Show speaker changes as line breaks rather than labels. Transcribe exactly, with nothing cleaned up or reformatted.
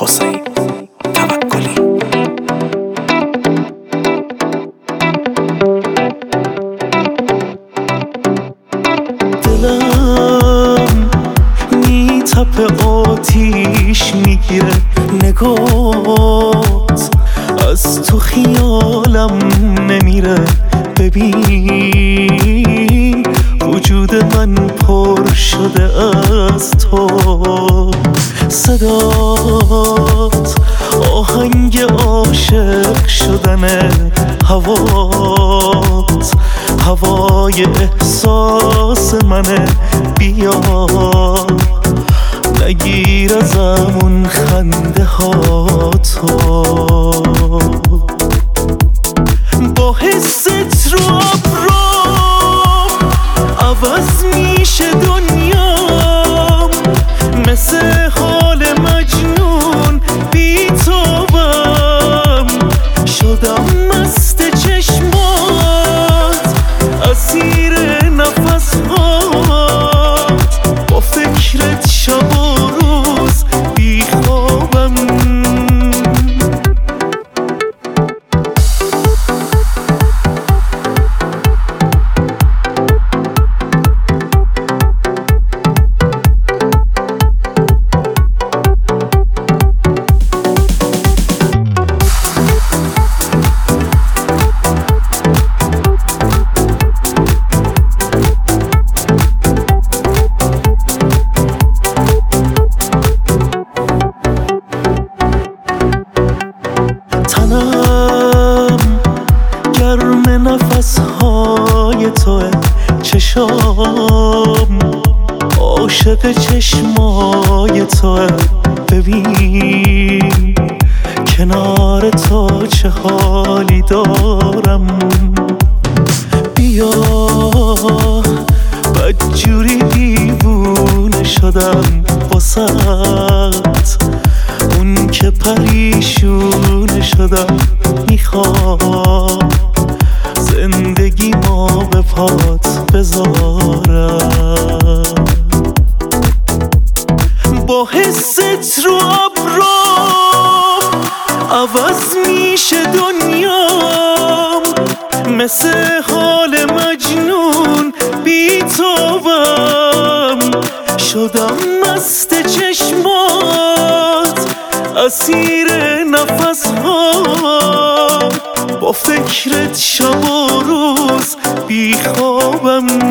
حسین توکلی.
دلم میتپه آتیش میگیره، نگات از تو خیالم نمیره. ببین وجود من پر شده از تو، صدات آهنگ عاشق شدنه، هوات هوای احساس منه. بیا نگیر ازمون خنده ها تو، با حست رو ابرام عوض میشه دنیام، مثل حال مجنون بی توبم شدم مست چشمات، اسیر نفس هات، با فکرت شب و روز بی خوابم. تنم گرم نفس های توه، چشام عاشق چشمای توه. ببین کنار تو چه حالی دارم، بیا بدجوری دیوونه شدم واسط، اون که پریشونه شدم. میخوام زندگی ما به پات بذارم، با حست رو ابرام عوض میشه دنیام، مثل حال مجنون بی توبم شدم مست چشمات، اسیر نفس ها، با فکرت شب و روز بی خوابم.